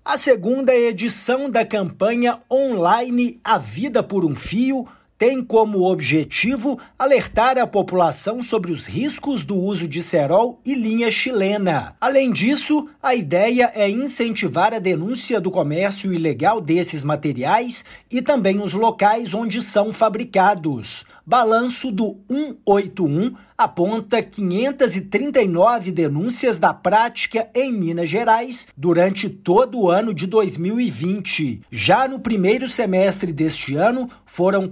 A segunda edição da campanha online A Vida por um Fio tem como objetivo alertar a população sobre os riscos do uso de cerol e linha chilena. Além disso, a ideia é incentivar a denúncia do comércio ilegal desses materiais e também os locais onde são fabricados. Balanço do 181 aponta 539 denúncias da prática em Minas Gerais durante todo o ano de 2020. Já no primeiro semestre deste ano, foram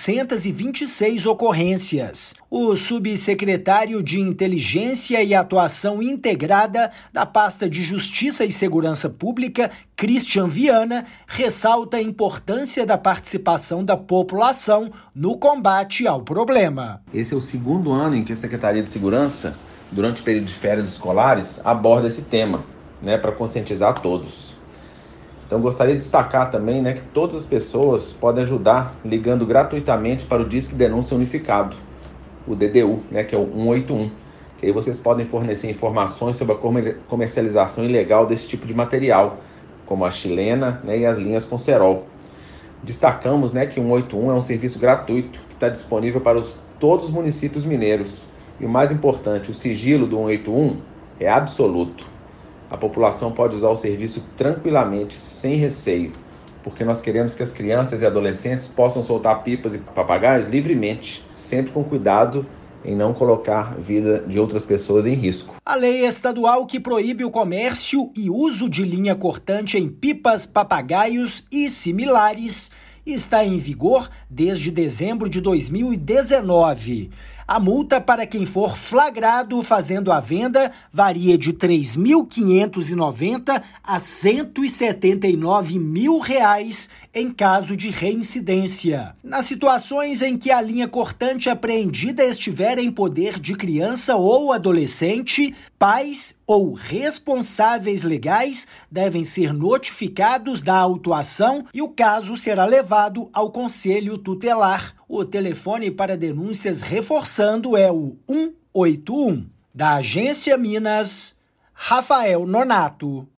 426 ocorrências. O subsecretário de Inteligência e Atuação Integrada da Pasta de Justiça e Segurança Pública, Christian Viana, ressalta a importância da participação da população no combate ao problema. Esse é o segundo ano em que a Secretaria de Segurança, durante o período de férias escolares, aborda esse tema, para conscientizar todos. Então, gostaria de destacar também que todas as pessoas podem ajudar ligando gratuitamente para o Disque Denúncia Unificado, o DDU, que é o 181. Que aí vocês podem fornecer informações sobre a comercialização ilegal desse tipo de material, como a chilena e as linhas com cerol. Destacamos que o 181 é um serviço gratuito que está disponível para todos os municípios mineiros. E o mais importante, o sigilo do 181 é absoluto. A população pode usar o serviço tranquilamente, sem receio, porque nós queremos que as crianças e adolescentes possam soltar pipas e papagaios livremente, sempre com cuidado em não colocar a vida de outras pessoas em risco. A lei estadual que proíbe o comércio e uso de linha cortante em pipas, papagaios e similares está em vigor desde dezembro de 2019. A multa para quem for flagrado fazendo a venda varia de R$ 3.590 a R$ 179 mil em caso de reincidência. Nas situações em que a linha cortante apreendida estiver em poder de criança ou adolescente, pais ou responsáveis legais devem ser notificados da autuação e o caso será levado ao Conselho Tutelar. O telefone para denúncias reforçando é o 181. Da Agência Minas, Rafael Nonato.